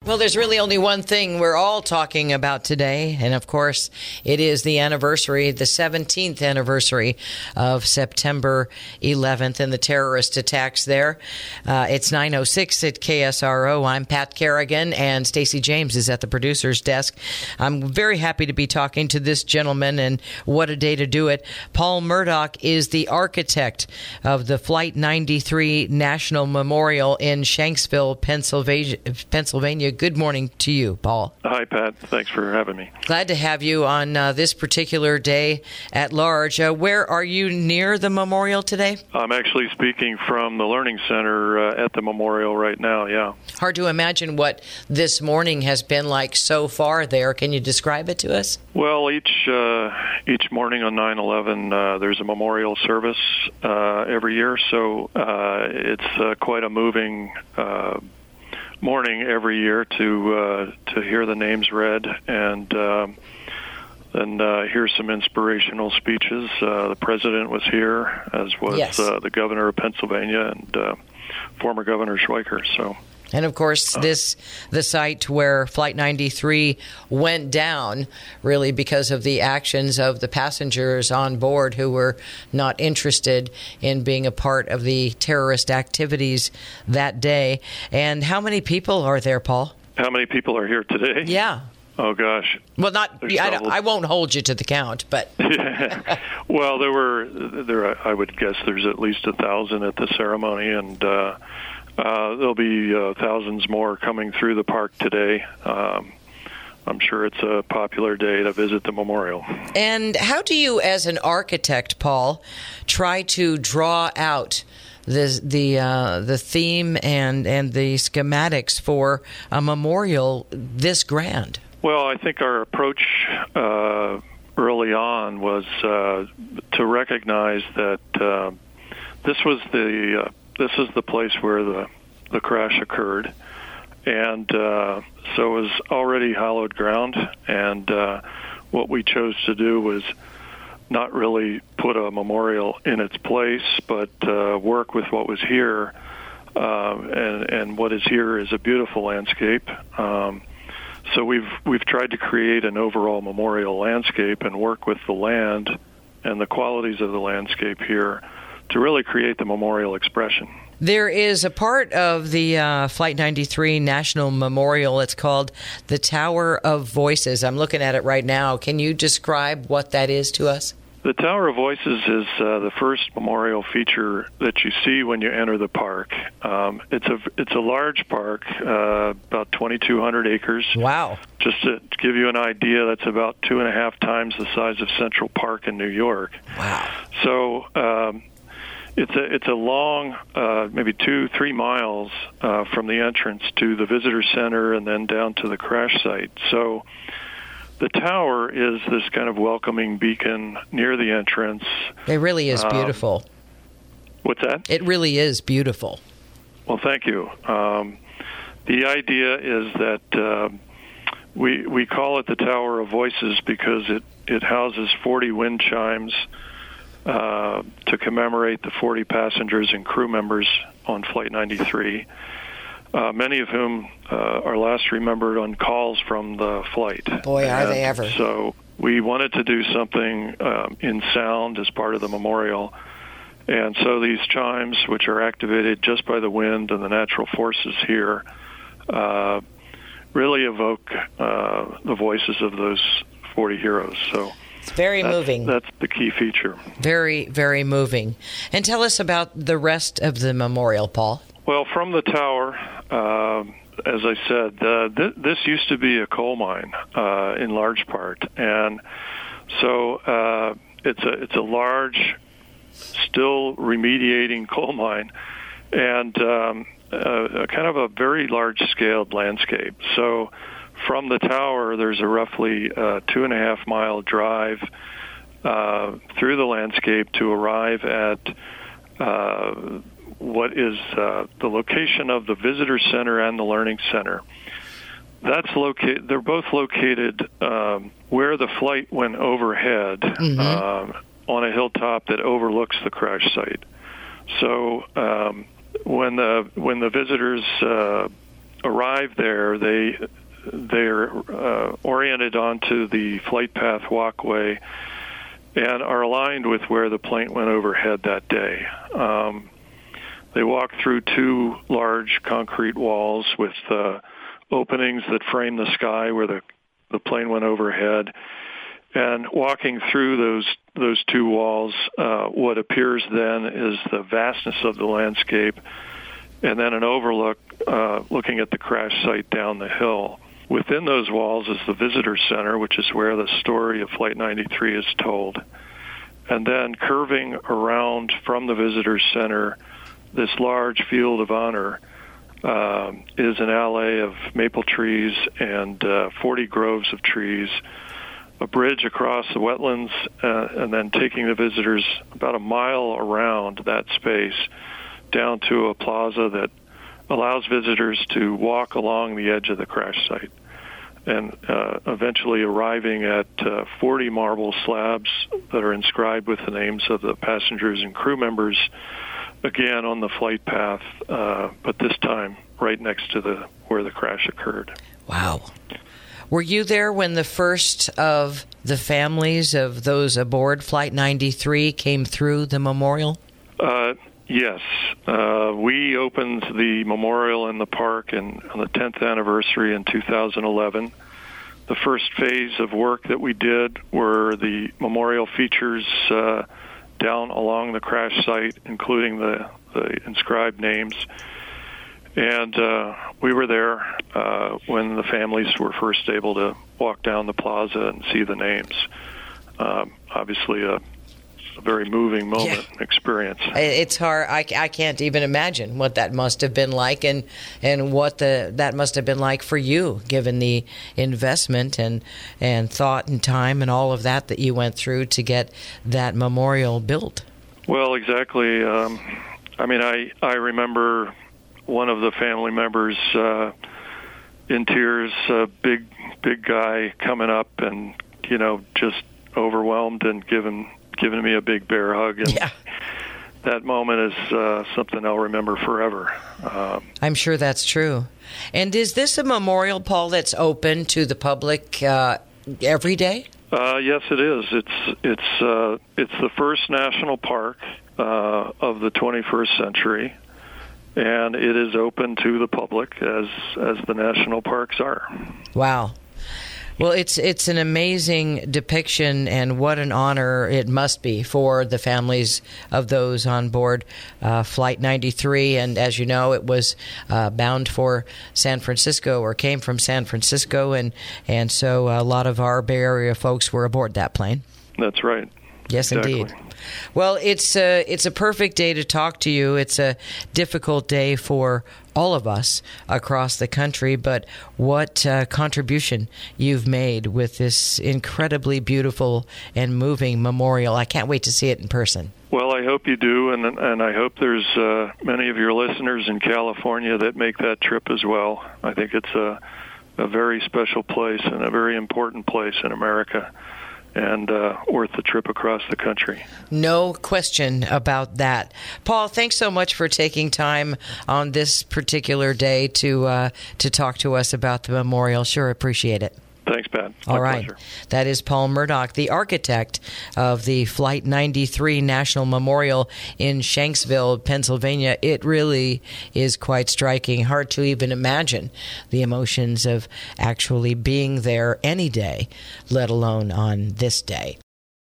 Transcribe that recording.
Well, there's really only one thing we're all talking about today, and of course, it is the anniversary, the 17th anniversary of September 11th and the terrorist attacks there. It's 9:06 at KSRO. I'm Pat Kerrigan, and Stacey James is at the producer's desk. I'm very happy to be talking to this gentleman, and what a day to do it. Paul Murdoch is the architect of the Flight 93 National Memorial in Shanksville, Pennsylvania. Good morning to you, Paul. Hi, Pat. Thanks for having me. Glad to have you on this particular day at large. Where are you near the memorial today? I'm actually speaking from the Learning Center at the memorial right now, yeah. Hard to imagine what this morning has been like so far there. Can you describe it to us? Well, each morning on 9/11, there's a memorial service every year, so it's quite a moving morning every year to hear the names read and then hear some inspirational speeches. The president was here, as was Yes. The governor of Pennsylvania and former Governor Schweiker. So. And of course, the site where Flight 93 went down, really because of the actions of the passengers on board who were not interested in being a part of the terrorist activities that day. And how many people are there, Paul? How many people are here today? Yeah. Oh, gosh. Well, I won't hold you to the count, but Yeah. Well, there. I would guess there's at least 1,000 at the ceremony, and there'll be thousands more coming through the park today. I'm sure it's a popular day to visit the memorial. And how do you, as an architect, Paul, try to draw out the theme and the schematics for a memorial this grand? Well, I think our approach early on was to recognize that this is the place where the crash occurred, and so it was already hallowed ground. And what we chose to do was not really put a memorial in its place, but work with what was here. And what is here is a beautiful landscape. So we've tried to create an overall memorial landscape and work with the land and the qualities of the landscape here to really create the memorial expression. There is a part of the Flight 93 National Memorial. It's called the Tower of Voices. I'm looking at it right now. Can you describe what that is to us? The Tower of Voices is the first memorial feature that you see when you enter the park. It's a large park, about 2,200 acres. Wow. Just to give you an idea, that's about 2.5 times the size of Central Park in New York. Wow. So it's a long, maybe 2-3 miles from the entrance to the visitor center and then down to the crash site. So the tower is this kind of welcoming beacon near the entrance. It really is beautiful. What's that? It really is beautiful. Well, thank you. The idea is that we call it the Tower of Voices because it houses 40 wind chimes to commemorate the 40 passengers and crew members on Flight 93. Many of whom are last remembered on calls from the flight. Boy, are they ever. So we wanted to do something in sound as part of the memorial. And so these chimes, which are activated just by the wind and the natural forces here, really evoke the voices of those 40 heroes. So it's very moving. That's the key feature. Very, very moving. And tell us about the rest of the memorial, Paul. Well, from the tower, as I said, this used to be a coal mine in large part, and so it's a large, still remediating coal mine, and kind of a very large-scaled landscape. So from the tower, there's a roughly 2.5-mile drive through the landscape to arrive at what is the location of the visitor center and the learning center. That's located. They're both located where the flight went overhead on a hilltop that overlooks the crash site. So when the visitors arrive there, they're oriented onto the flight path walkway and are aligned with where the plane went overhead that day. They walk through two large concrete walls with openings that frame the sky where the plane went overhead. And walking through those two walls, what appears then is the vastness of the landscape, and then an overlook looking at the crash site down the hill. Within those walls is the visitor center, which is where the story of Flight 93 is told. And then curving around from the visitor center, this large field of honor is an alley of maple trees and 40 groves of trees, a bridge across the wetlands, and then taking the visitors about a mile around that space down to a plaza that allows visitors to walk along the edge of the crash site, and eventually arriving at 40 marble slabs that are inscribed with the names of the passengers and crew members, again on the flight path, but this time right next to where the crash occurred. Wow. Were you there when the first of the families of those aboard Flight 93 came through the memorial? Yes. We opened the memorial in the park on the 10th anniversary in 2011. The first phase of work that we did were the memorial features down along the crash site, including the inscribed names. And we were there when the families were first able to walk down the plaza and see the names. Obviously, a very moving moment experience. It's hard. I can't even imagine what that must have been like, and what that must have been like for you, given the investment and thought and time and all of that you went through to get that memorial built. Well, exactly. I remember one of the family members in tears, a big guy coming up and, just overwhelmed and giving me a big bear hug. And that moment is something I'll remember forever. I'm sure that's true. And is this a memorial, Paul, that's open to the public every day? Yes, it is. It's the first national park of the 21st century, and it is open to the public as the national parks are. Wow. Well, it's an amazing depiction, and what an honor it must be for the families of those on board Flight 93. And as you know, it was bound for San Francisco, or came from San Francisco, and so a lot of our Bay Area folks were aboard that plane. That's right. Yes, exactly. Indeed. Well, it's a perfect day to talk to you. It's a difficult day for all of us across the country, but what contribution you've made with this incredibly beautiful and moving memorial. I can't wait to see it in person. Well, I hope you do, and I hope there's many of your listeners in California that make that trip as well. I think it's a very special place and a very important place in America, and worth the trip across the country. No question about that. Paul, thanks so much for taking time on this particular day to talk to us about the memorial. Sure appreciate it. Thanks, Pat. All right. Pleasure. That is Paul Murdoch, the architect of the Flight 93 National Memorial in Shanksville, Pennsylvania. It really is quite striking. Hard to even imagine the emotions of actually being there any day, let alone on this day.